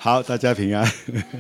好，大家平安。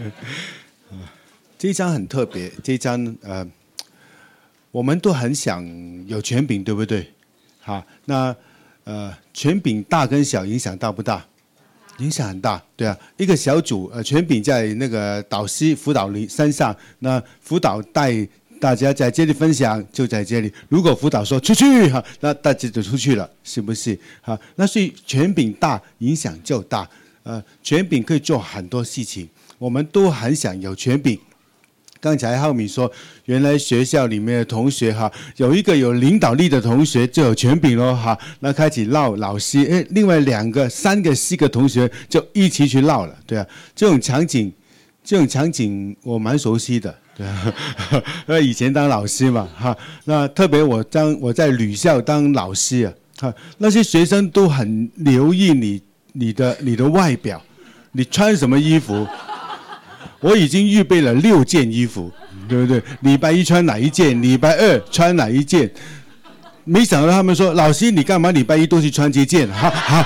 这一章很特别，这一章我们都很想有权柄，对不对？好，那权柄大跟小影响大不大？影响很大，对啊。一个小组权柄在那个导师辅导身上，那辅导带大家在这里分享，就在这里。如果辅导说出去哈，那大家就出去了，是不是？好，那所以权柄大，影响就大。权柄可以做很多事情，我们都很想有权柄。刚才浩敏说，原来学校里面的同学哈，有一个有领导力的同学就有权柄咯哈，那开始闹老师，另外2个、3个、4个同学就一起去闹了，对啊，这种场景我蛮熟悉的，对啊，以前当老师嘛哈，那特别我在女校当老师啊，哈，那些学生都很留意你的外表，你穿什么衣服。我已经预备了6件衣服，对不对？礼拜1穿哪一件，礼拜2穿哪一件？没想到他们说：“老师，你干嘛礼拜1都去穿这件？”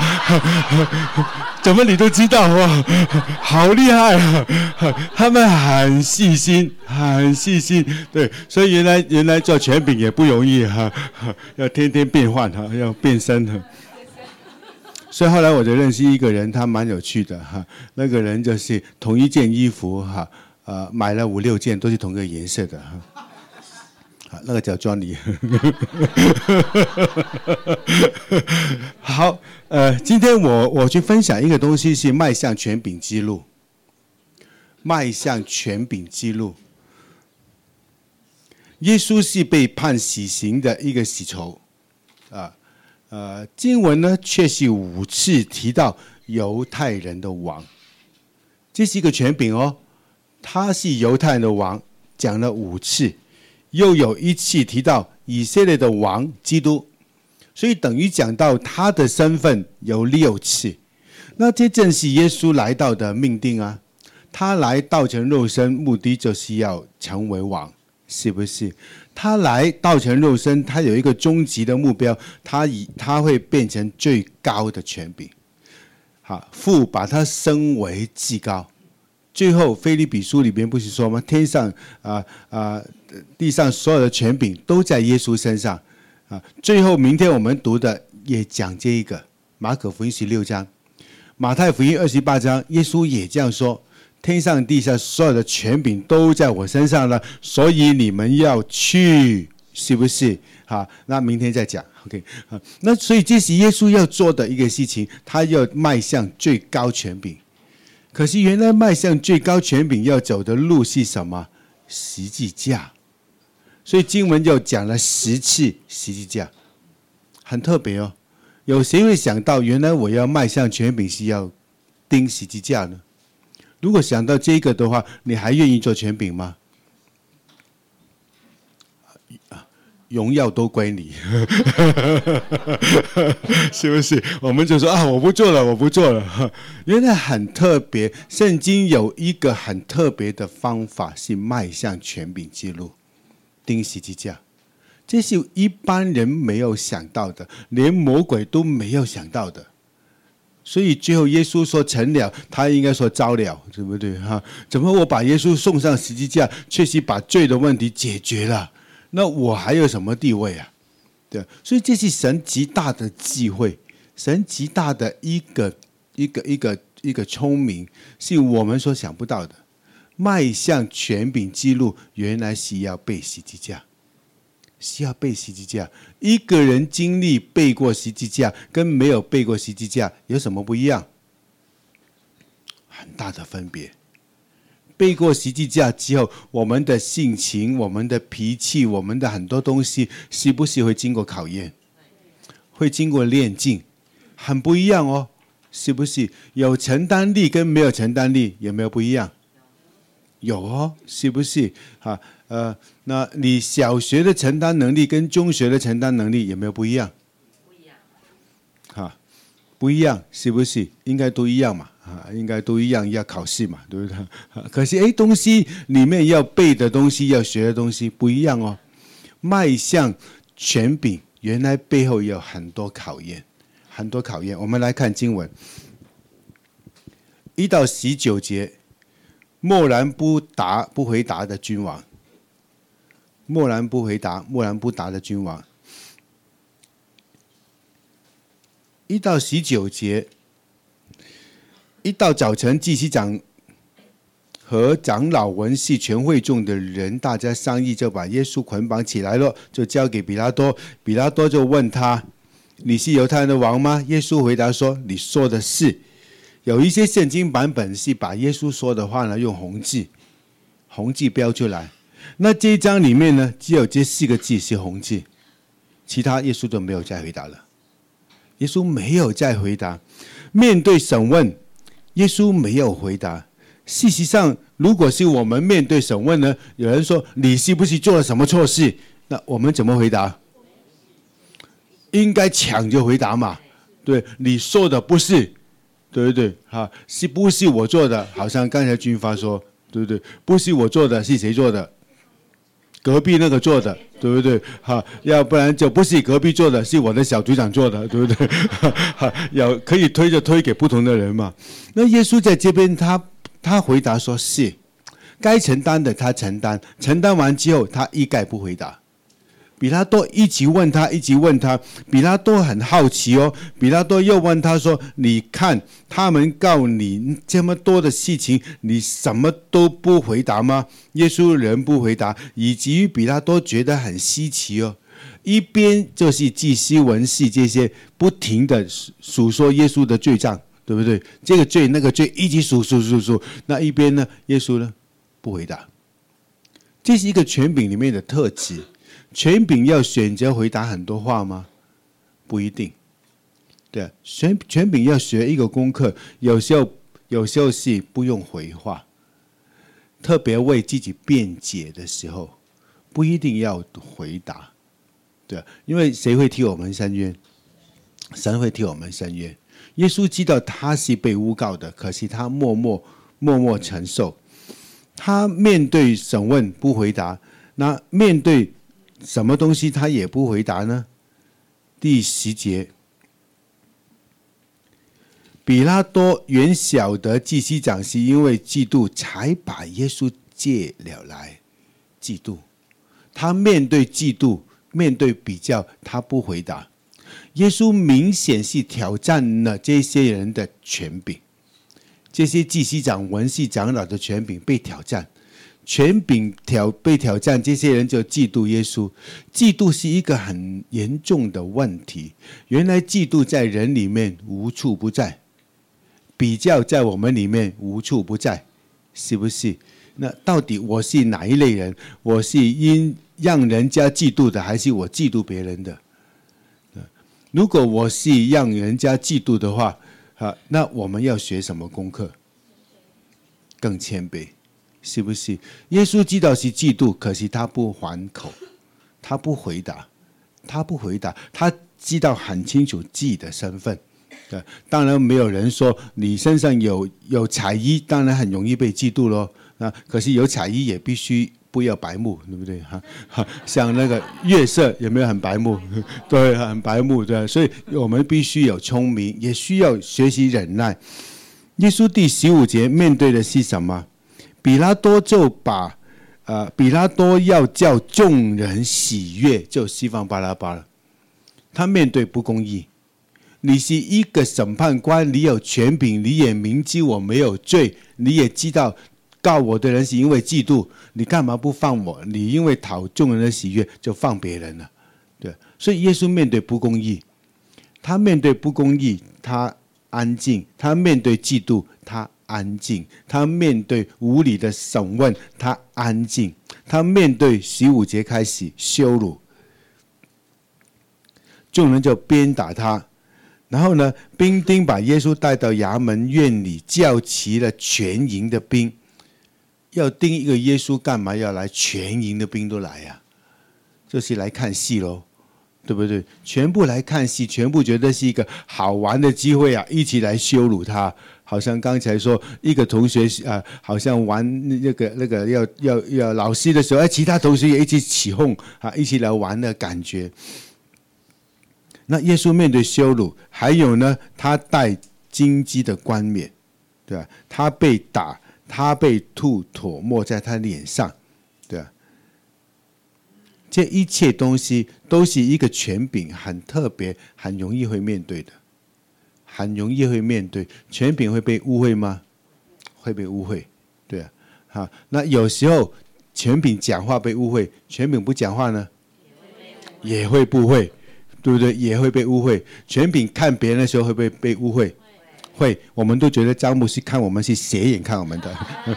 怎么你都知道哇？好厉害啊！他们很细心，很细心。对，所以原来做权柄也不容易哈，要天天变换哈，要变身哈。所以后来我就认识一个人，他蛮有趣的哈。那个人就是同一件衣服哈，买了5、6件都是同个颜色的哈。那个叫 Johnny。好，今天我去分享一个东西，是迈向权柄之路。迈向权柄之路。耶稣是被判死刑的一个死囚啊。经文呢，却是5次提到犹太人的王，这是一个权柄哦。他是犹太人的王，讲了5次，又有1次提到以色列的王基督，所以等于讲到他的身份有6次。那这正是耶稣来到的命定啊，他来道成肉身，目的就是要成为王，是不是？他来道成肉身，他有一个终极的目标，他会变成最高的权柄。好，父把他升为至高。最后腓立比书里面不是说吗？天上地上所有的权柄都在耶稣身上啊。最后明天我们读的也讲这一个，马可福音16章，马太福音28章，耶稣也这样说。天上地下所有的权柄都在我身上了，所以你们要去，是不是？好，那明天再讲 ，OK。那所以这是耶稣要做的一个事情，他要迈向最高权柄。可是原来迈向最高权柄要走的路是什么？十字架。所以经文就讲了10次十字架，很特别哦。有谁会想到，原来我要迈向权柄是要钉十字架呢？如果想到这个的话，你还愿意做权柄吗？荣耀都归你，是不是？我们就说我不做了，我不做了。原来很特别，圣经有一个很特别的方法，是迈向权柄之路，钉十字架。这是一般人没有想到的，连魔鬼都没有想到的。所以最后耶稣说成了，他应该说糟了，对不对哈？怎么我把耶稣送上十字架，确实把罪的问题解决了？那我还有什么地位啊？对，所以这是神极大的智慧，神极大的一个聪明，是我们所想不到的。迈向权柄之路，原来是要背十字架。是要背十字架。一个人经历背过十字架，跟没有背过十字架有什么不一样？很大的分别。背过十字架之后，我们的性情、我们的脾气、我们的很多东西，是不是会经过考验？会经过炼净，很不一样哦，是不是？有承担力跟没有承担力有没有不一样？有哦，是不是？那你小学的承担能力跟中学的承担能力有没有不一样？不一样。不一样，是不是？应该都一样嘛。应该都一样，要考试嘛，对不对？可是东西里面要背的东西，要学的东西不一样哦。迈向权柄，原来背后有很多考验，很多考验。我们来看经文， 1到19节，默然不回答的君王，默然不回答，默然不答的君王。1到19节，一到早晨，祭司长和长老、文士、全会众的人，大家商议，就把耶稣捆绑起来了，就交给比拉多。比拉多就问他：“你是犹太人的王吗？”耶稣回答说：“你说的是。”有一些圣经版本是把耶稣说的话呢用红字标出来。那这一章里面呢，只有这4个字是红字，其他耶稣都没有再回答了。耶稣没有再回答。面对审问，耶稣没有回答。事实上，如果是我们面对审问呢，有人说你是不是做了什么错事，那我们怎么回答？应该抢着回答嘛。对，你说的不是，对不对？是不是我做的？好像刚才军发说，对不对？不是我做的，是谁做的？隔壁那个做的，对不对？要不然就不是隔壁做的，是我的小组长做的，对不对？有可以推给不同的人嘛。那耶稣在这边他回答说是该承担的，他承担完之后，他一概不回答。比拉多一直问他，比拉多很好奇哦。比拉多又问他说：“你看他们告你这么多的事情，你什么都不回答吗？”耶稣仍不回答，以至于比拉多觉得很稀奇哦。一边就是祭司、文士这些不停的数说耶稣的罪状，对不对？这个罪那个罪一直数。那一边呢，耶稣呢不回答。这是一个权柄里面的特质。权柄要选择回答很多话吗？不一定。对，权柄要学一个功课，有时候是不用回话，特别为自己辩解的时候，不一定要回答。对，因为谁会替我们伸冤？神会替我们伸冤。耶稣知道他是被诬告的，可是他默默承受。他面对审问不回答，那面对什么东西他也不回答呢？第10节，比拉多原晓得祭司长是因为嫉妒才把耶稣借了来。嫉妒，他面对嫉妒，面对比较，他不回答。耶稣明显是挑战了这些人的权柄，这些祭司长、文士、长老的权柄被挑战。权柄被挑战，这些人就嫉妒耶稣。嫉妒是一个很严重的问题。原来嫉妒在人里面无处不在，比较在我们里面无处不在，是不是？那到底我是哪一类人？我是因让人家嫉妒的，还是我嫉妒别人的？如果我是让人家嫉妒的话，那我们要学什么功课？更谦卑。是不是？耶稣知道是嫉妒，可是他不还口，他不回答，他知道很清楚自己的身份。对，当然没有人说你身上有彩衣，当然很容易被嫉妒咯。可是有彩衣也必须不要白目，对不对？像那个月色有没有很白目？对，很白目，对。所以我们必须有聪明，也需要学习忍耐。耶稣第15节面对的是什么？比拉多要叫众人喜悦，就释放巴拉巴了。他面对不公义，你是一个审判官，你有权柄，你也明知我没有罪，你也知道告我的人是因为嫉妒，你干嘛不放我？你因为讨众人的喜悦就放别人了，对。所以耶稣面对不公义，他面对不公义，他安静；他面对嫉妒，他安静；他面对无理的审问，他安静；他面对15节开始羞辱，众人就鞭打他。然后呢，兵丁把耶稣带到衙门院里，叫齐了全营的兵。要盯一个耶稣干嘛要来？全营的兵都来呀，就是来看戏咯，对不对？全部来看戏，全部觉得是一个好玩的机会啊，一起来羞辱他。好像刚才说一个同学好像玩那个要老师的时候，其他同学也一起起哄一起来玩的感觉。那耶稣面对羞辱，还有呢，他戴荆棘的冠冕， 对吧？他被打，他被吐唾沫在他脸上，对吧？这一切东西都是一个权柄，很特别，很容易会面对的，很容易会面对。权柄会被误会吗？会被误会，对啊。好，那有时候权柄讲话被误会，权柄不讲话呢，也会不会，对不对？也会被误会。权柄看别人的时候会不会被误会？会，我们都觉得张牧师看我们是斜眼看我们的。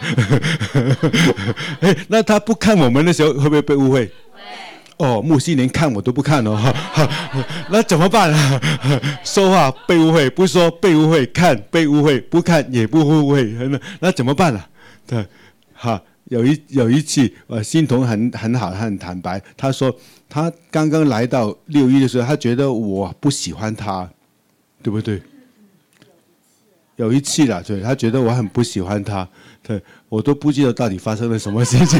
那他不看我们的时候会不会被误会？哦，牧师连看我都不看哦，那怎么办啊？说话被误会，不说被误会，看被误会，不看也不误会，那怎么办啊？对，哈，有一次，欣桐很好，很坦白，他说他刚刚来到6一的时候，他觉得我不喜欢他，对不对？有一次啦，对，他觉得我很不喜欢他，对，我都不记得到底发生了什么事情。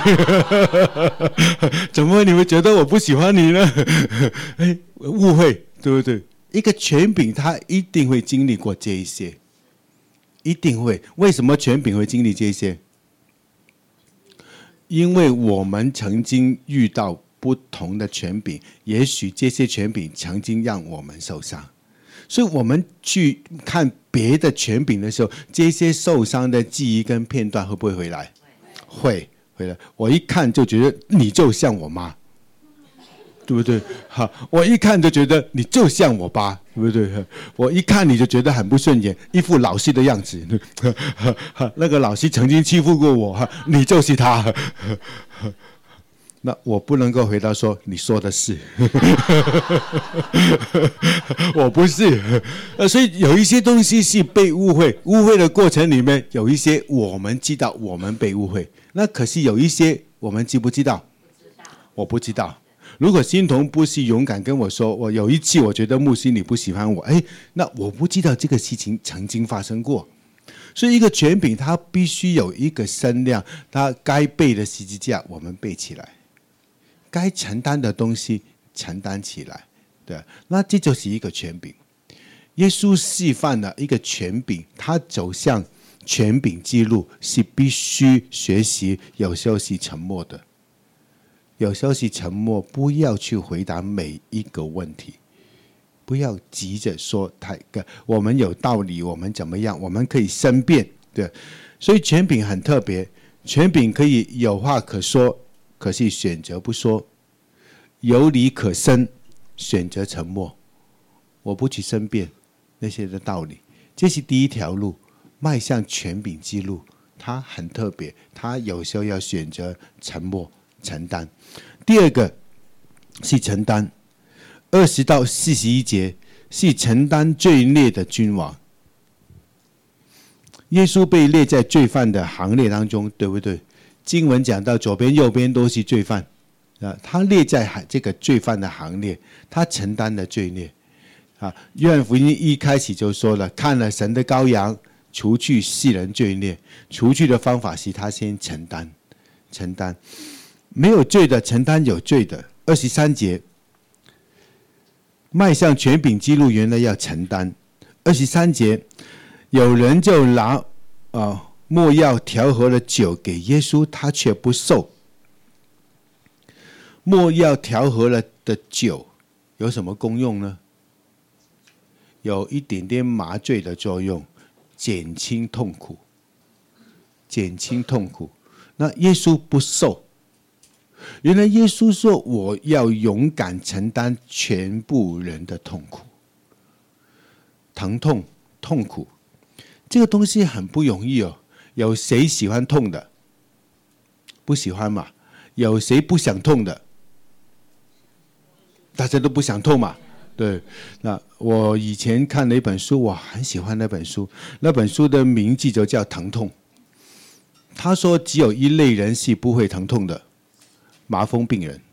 怎么你们觉得我不喜欢你呢？误会，对不对？一个权柄他一定会经历过这一些，一定会。为什么权柄会经历这些？因为我们曾经遇到不同的权柄，也许这些权柄曾经让我们受伤。所以我们去看别的权柄的时候，这些受伤的记忆跟片段会不会回来？会回来。我一看就觉得你就像我妈，对不对？好，我一看就觉得你就像我爸，对不对？我一看你就觉得很不顺眼，一副老师的样子。那个老师曾经欺负过我，你就是他。那我不能够回答说你说的是，我不是，所以有一些东西是被误会，误会的过程里面有一些我们知道我们被误会，那可是有一些我们知不知道？我不知道。如果欣桐不是勇敢跟我说，我有一次我觉得牧师你不喜欢我，那我不知道这个事情曾经发生过。所以一个权柄它必须有一个声量，它该背的十字架我们背起来，该承担的东西承担起来，对，那这就是一个权柄。耶稣示范了一个权柄，他走向权柄之路是必须学习，有时候是沉默的，有时候是沉默，不要去回答每一个问题，不要急着说我们有道理，我们怎么样，我们可以申辩，对。所以权柄很特别，权柄可以有话可说，可是选择不说，有理可申，选择沉默。我不去申辩那些的道理，这是第一条路，迈向权柄之路，它很特别，它有时候要选择沉默承担。第二个是承担，20到41节是承担罪孽的君王。耶稣被列在罪犯的行列当中，对不对？经文讲到左边右边都是罪犯，他列在这个罪犯的行列，他承担了罪孽。约翰福音一开始就说了，看了神的羔羊，除去世人罪孽，除去的方法是他先承担，没有罪的承担有罪的。23节，迈向权柄之路原来要承担。23节，有人就拿没药调和了酒给耶稣，他却不受。没药调和了的酒有什么功用呢？有一点点麻醉的作用，减轻痛苦。那耶稣不受。原来耶稣说，我要勇敢承担全部人的痛苦，疼痛、痛苦，这个东西很不容易哦。有谁喜欢痛的？不喜欢嘛。有谁不想痛的？大家都不想痛嘛。对，那我以前看了一本书，我很喜欢那本书，那本书的名字就叫《疼痛》。他说只有一类人是不会疼痛的，麻风病人，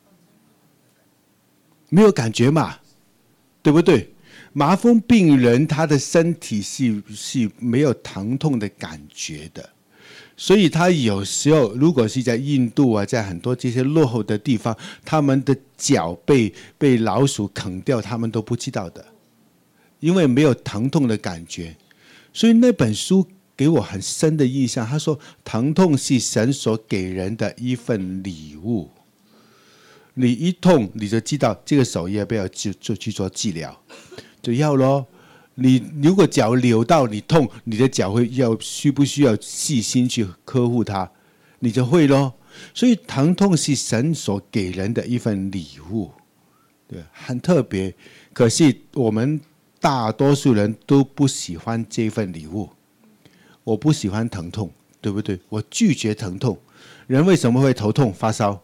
没有感觉嘛，对不对？麻风病人他的身体是没有疼痛的感觉的，所以他有时候如果是在印度啊，在很多这些落后的地方，他们的脚被老鼠啃掉，他们都不知道的，因为没有疼痛的感觉。所以那本书给我很深的印象。他说，疼痛是神所给人的一份礼物。你一痛，你就知道这个手要不要去做治疗，就要咯。你如果脚扭到你痛，你的脚需不需要细心去呵护它，你就会咯。所以疼痛是神所给人的一份礼物，对，很特别。可是我们大多数人都不喜欢这份礼物。我不喜欢疼痛，对不对？我拒绝疼痛。人为什么会头痛发烧？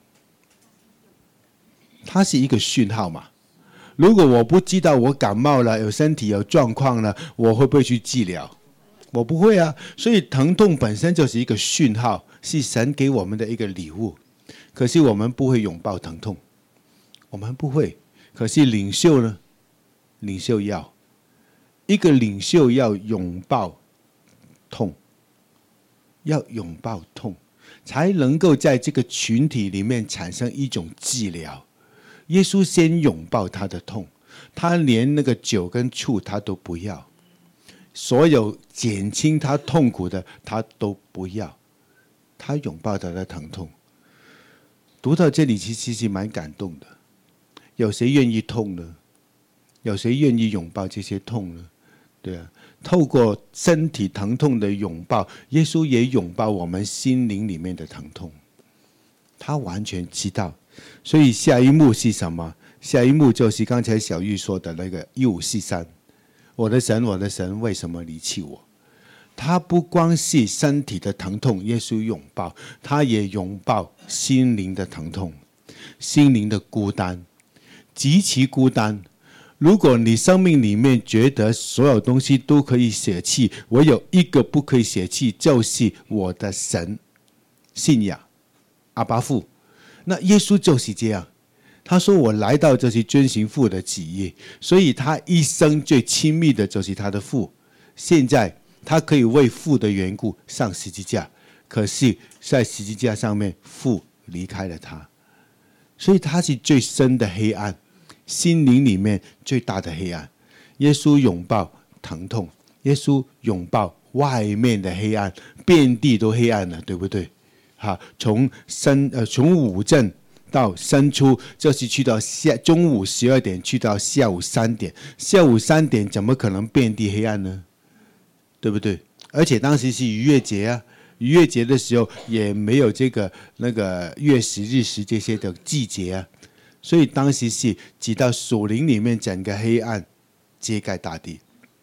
它是一个讯号嘛。如果我不知道我感冒了，有身体有状况了，我会不会去治疗？我不会啊。所以疼痛本身就是一个讯号，是神给我们的一个礼物。可是我们不会拥抱疼痛，我们不会。可是领袖呢？领袖要一个领袖要拥抱痛，要拥抱痛，才能够在这个群体里面产生一种治疗。耶稣先拥抱他的痛，他连那个酒跟醋他都不要，所有减轻他痛苦的他都不要，他拥抱他的疼痛。读到这里其实蛮感动的。有谁愿意痛呢？有谁愿意拥抱这些痛呢？对啊，透过身体疼痛的拥抱，耶稣也拥抱我们心灵里面的疼痛。他完全知道。所以下一幕是什么？下一幕就是刚才小玉说的那个153，我的神，我的神，为什么离弃我？他不光是身体的疼痛，耶稣拥抱，他也拥抱心灵的疼痛，心灵的孤单，极其孤单。如果你生命里面觉得所有东西都可以舍弃，唯有一个不可以舍弃，就是我的神，信仰阿爸父。那耶稣就是这样，他说我来到就是遵行父的旨意，所以他一生最亲密的就是他的父。现在他可以为父的缘故上十字架，可是在十字架上面父离开了他，所以他是最深的黑暗，心灵里面最大的黑暗。耶稣拥抱疼痛，耶稣拥抱外面的黑暗，遍地都黑暗了，对不对？从午正到申初，就是去到中午12点，去到下午3点。下午3点怎么可能遍地黑暗呢？对不对？而且当时是逾越节啊，逾越节的时候也没有那个月食日食这些的季节啊，所以当时是直到属灵里面整个黑暗遮盖大地。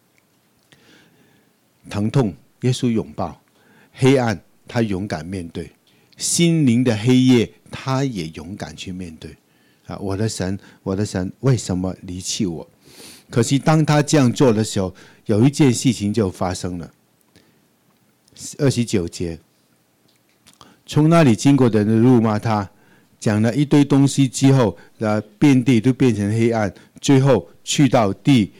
疼痛，耶稣拥抱；黑暗，他勇敢面对。心灵的黑夜，他也勇敢去面对。我的神，我的神，为什么离弃我？可是当他这样做的时候，有一件事情就发生了。29节，从那里经过的人辱骂他，讲了一堆东西之后，遍地都变成黑暗。最后去到第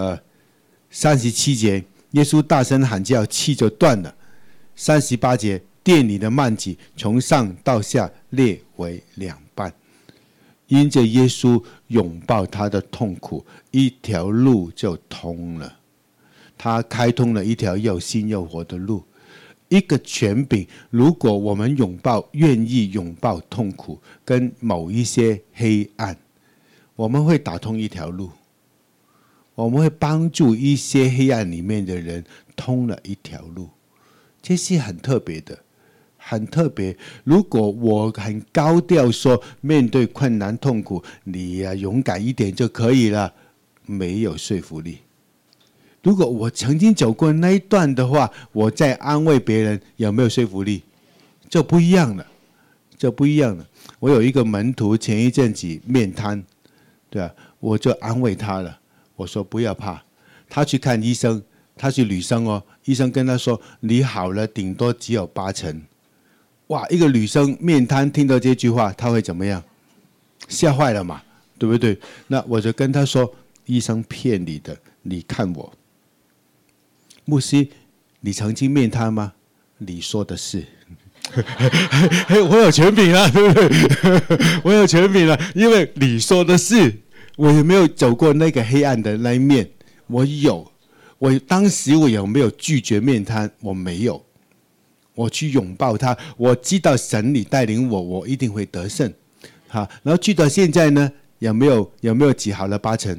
37节，耶稣大声喊叫，气就断了。38节，殿里的幔子从上到下裂为2半，因着耶稣拥抱他的痛苦，一条路就通了。他开通了一条又新又活的路。一个权柄，如果我们愿意拥抱痛苦跟某一些黑暗，我们会打通一条路，我们会帮助一些黑暗里面的人通了一条路。这是很特别的，很特别。如果我很高调说面对困难痛苦，你勇敢一点就可以了，没有说服力。如果我曾经走过那一段的话，我在安慰别人，有没有说服力？就不一样了，就不一样了。我有一个门徒前一阵子面瘫，对啊，我就安慰他了，我说不要怕。他去看医生，他是女生哦，医生跟他说你好了顶多只有80%。哇，一个女生面瘫听到这句话，她会怎么样？吓坏了嘛，对不对？那我就跟他说，医生骗你的，你看我。牧师，你曾经面瘫吗？你说的是。我有权柄了，对不对？我有权柄了，因为你说的是。我有没有走过那个黑暗的那一面？我有。 我当时我有没有拒绝面瘫？我没有，我去拥抱他。我知道神你带领我，我一定会得胜。好，然后去到现在呢，有没有治好了8成？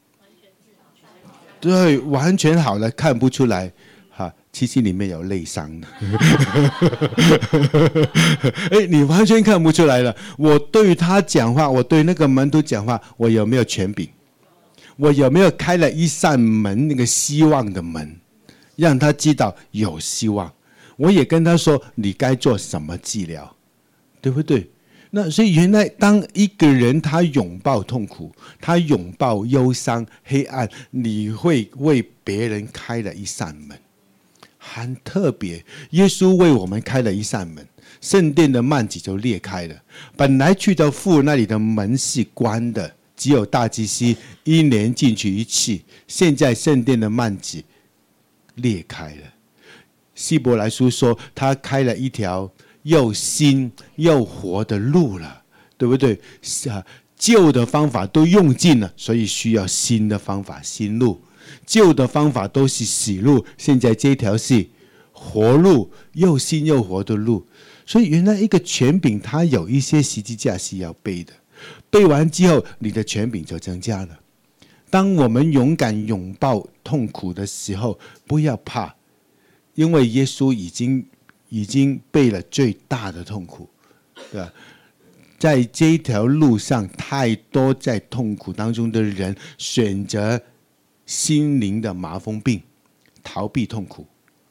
对，完全好了，看不出来。其实里面有内伤的。你完全看不出来了。我对于他讲话，我对那个门徒讲话，我有没有权柄？我有没有开了一扇门，那个希望的门，让他知道有希望？我也跟他说，你该做什么治疗，对不对？那所以原来当一个人他拥抱痛苦，他拥抱忧伤、黑暗，你会为别人开了一扇门。很特别，耶稣为我们开了一扇门，圣殿的幔子就裂开了。本来去到父那里的门是关的，只有大祭司1年进去1次。现在圣殿的幔子裂开了。希伯来书说，他开了一条又新又活的路了，对不对？旧的方法都用尽了，所以需要新的方法、新路。旧的方法都是死路，现在这条是活路，又新又活的路。所以原来一个权柄，它有一些十字架是要背的，背完之后，你的权柄就增加了。当我们勇敢拥抱痛苦的时候，不要怕，因为耶稣已经背了最大的痛苦，对吧？在这条路上，太多在痛苦当中的人选择心灵的麻风病，逃避痛苦。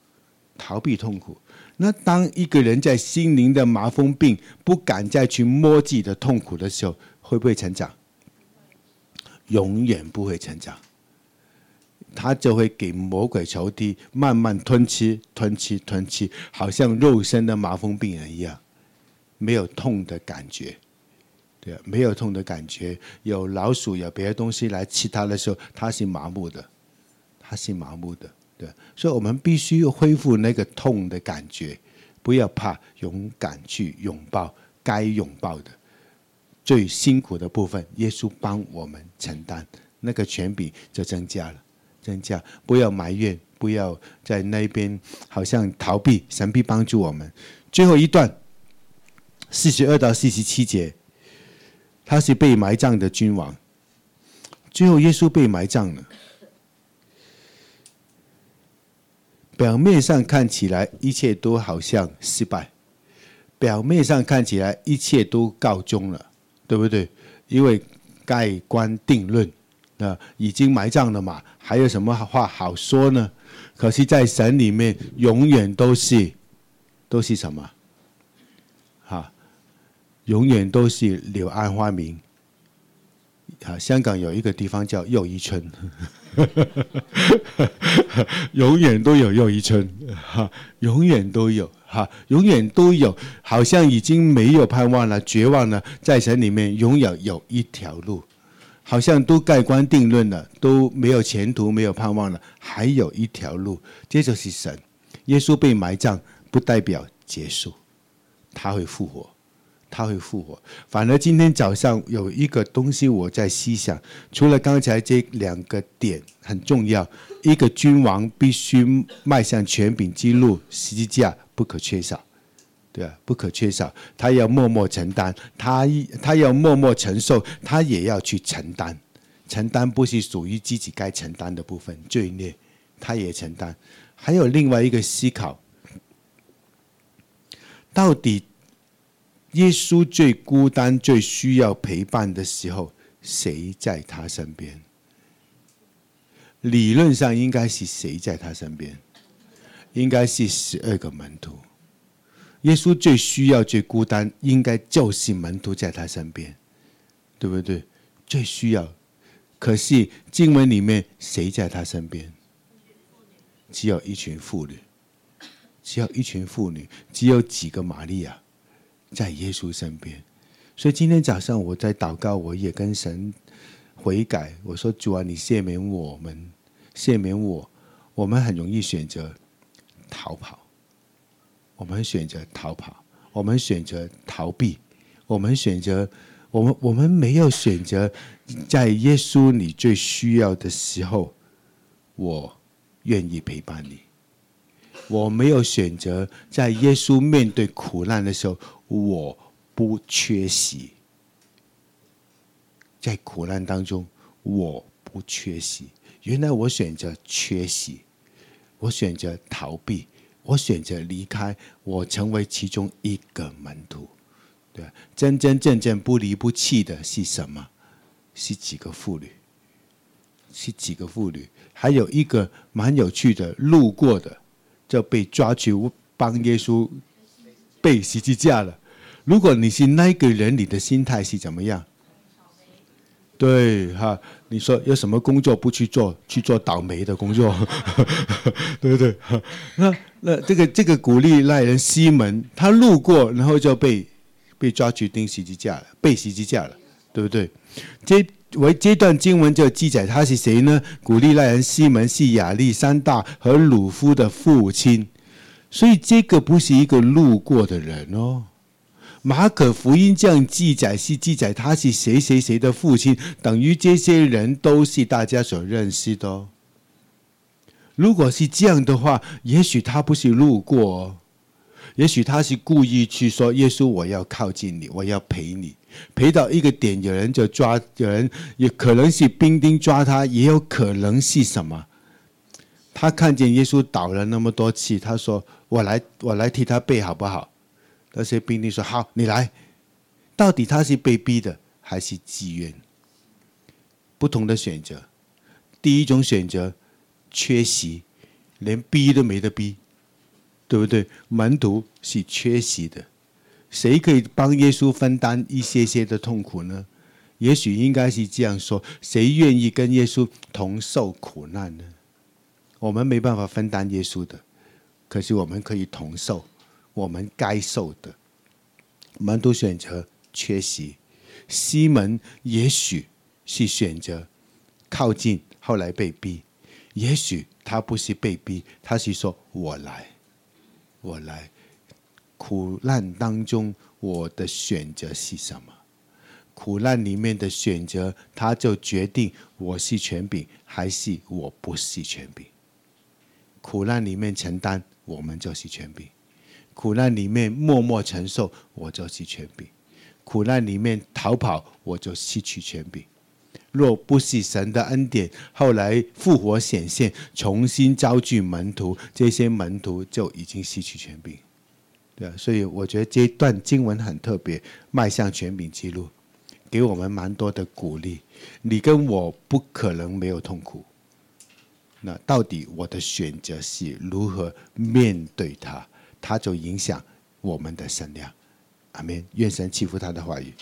那当一个人在心灵的麻风病，不敢再去摸自己的痛苦的时候，会不会成长？永远不会成长。他就会给魔鬼仇敌慢慢吞吃，好像肉身的麻风病人一样，没有痛的感觉。对，没有痛的感觉，有老鼠有别的东西来吃它的时候，它是麻木的，对，所以我们必须恢复那个痛的感觉，不要怕，勇敢去拥抱该拥抱的。最辛苦的部分，耶稣帮我们承担，那个权柄就增加。不要埋怨，不要在那边好像逃避，神必帮助我们。最后一段42到47节。他是被埋葬的君王，最后耶稣被埋葬了。表面上看起来一切都好像失败，表面上看起来一切都告终了，对不对？因为盖棺定论，已经埋葬了嘛，还有什么话好说呢？可是在神里面永远都是什么？永远都是柳暗花明。香港有一个地方叫又一村，永远都有又一村，永远都有，好像已经没有盼望了，绝望了，在神里面永远有一条路，好像都盖棺定论了，都没有前途，没有盼望了，还有一条路，这就是神。耶稣被埋葬不代表结束，他会复活。反而今天早上有一个东西我在思想，除了刚才这2个点很重要，一个君王必须迈向权柄之路，十字架不可缺少，对啊，不可缺少。他要默默承担，他要默默承受，他也要去承担。承担不是属于自己该承担的部分，罪孽他也承担。还有另外一个思考，到底耶稣最孤单、最需要陪伴的时候，谁在他身边？理论上应该是谁在他身边？应该是12个门徒。耶稣最需要、最孤单，应该就是门徒在他身边，对不对？最需要。可是经文里面谁在他身边？只有一群妇女，只有几个玛利亚在耶稣身边。所以今天早上我在祷告，我也跟神悔改，我说主啊，你赦免我们，赦免我。我们很容易选择逃跑，我们选择逃避，我们没有选择在耶稣你最需要的时候，我愿意陪伴你。我没有选择在耶稣面对苦难的时候，我不缺席。在苦难当中，我不缺席。原来我选择缺席，我选择逃避，我选择离开，我成为其中一个门徒。对，真真正正不离不弃的是什么？是几个妇女，是几个妇女，还有一个蛮有趣的，路过的就被抓去帮耶稣背十字架了。如果你是那个人，你的心态是怎么样？对哈，你说有什么工作不去做？去做倒霉的工作，对不对？那这个古利奈人西门，他路过，然后就被抓去钉十字架了，背十字架了，对不对？这段经文就记载他是谁呢？古利奈人西门是亚历山大和鲁夫的父亲，所以这个不是一个路过的人哦。马可福音这样记载，是记载他是谁谁谁的父亲，等于这些人都是大家所认识的哦。如果是这样的话，也许他不是路过哦，也许他是故意去说：“耶稣，我要靠近你，我要陪你。”陪到一个点，有人就抓，有人也可能是兵丁抓他，也有可能是什么？他看见耶稣倒了那么多次，他说：“我来替他背好不好？”那些兵丁说：“好，你来。”到底他是被逼的还是自愿？不同的选择。第一种选择缺席，连逼都没得逼，对不对？门徒是缺席的，谁可以帮耶稣分担一些些的痛苦呢？也许应该是这样说：谁愿意跟耶稣同受苦难呢？我们没办法分担耶稣的，可是我们可以同受我们该受的。门徒选择缺席，西门也许是选择靠近，后来被逼。也许他不是被逼，他是说：“我来，我来。”苦难当中，我的选择是什么？苦难里面的选择，他就决定我是权柄还是我不是权柄。苦难里面承担，我们就是权柄；苦难里面默默承受，我就是权柄；苦难里面逃跑，我就失去权柄。若不是神的恩典，后来复活显现，重新召聚门徒，这些门徒就已经失去权柄。对啊，所以我觉得这段经文很特别，迈向权柄之路，给我们蛮多的鼓励。你跟我不可能没有痛苦，那到底我的选择是如何面对它，它就影响我们的身量。阿们。愿神赐福他的话语。